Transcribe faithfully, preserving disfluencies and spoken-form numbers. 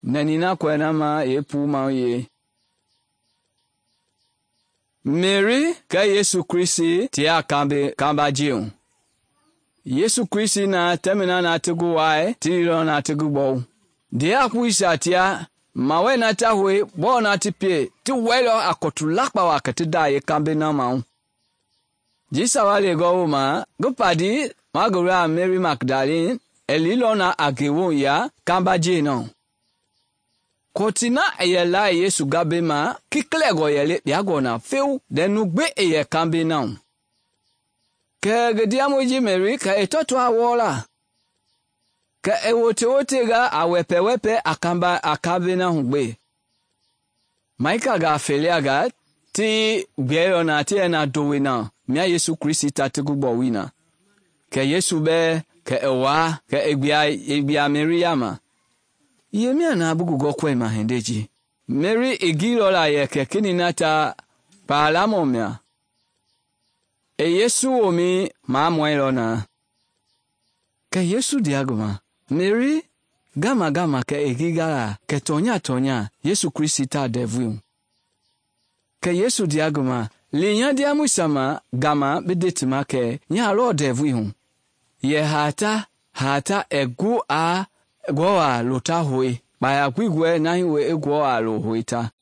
Nanina kwena ma ye pu ma ye. Mary ka Yesu Kristi tia kambe kamba jiun. Yesu Kristi na temina na tugu wae tiro na tugu bo. Dia kuisa tia mawe na tahwe bo na tipie ti welo akotulakpa wakati da ye kambe na maun. Jisa wale go ma gupadi magura Mary Magdalene elilo na agewo ya kamba jino. Kotina eyela Yesu gabe ma kiklego yele biago na feu denugbe eye kambe na. Ke gediamoji Mary ka etoto awola. Ka ewote wote ga awepe wepe akamba akabe na hugbe. Maika ga felia ga ti gbeyo na ti ena dowe na. Mia Yesu Kristi tatigubo wina. Ke Yesu be ke ewa ke egbia egbia Mary yama. Yemia na abugu go kwe mahendeji. Mary egiro la ye ke kininata palamo mia. E Yesu omi ma mwelo na. Ke Yesu diagoma. Mary gama gama ke egigara ke tonya tonya Yesu Kristi ta devu. Ke Yesu diagoma. Linya diamu sama gama biditima ke nya lo devu hun. Ye hata hata egu a gwa lota hoi. Baya kwigwe na hiwe egwa lo hoita.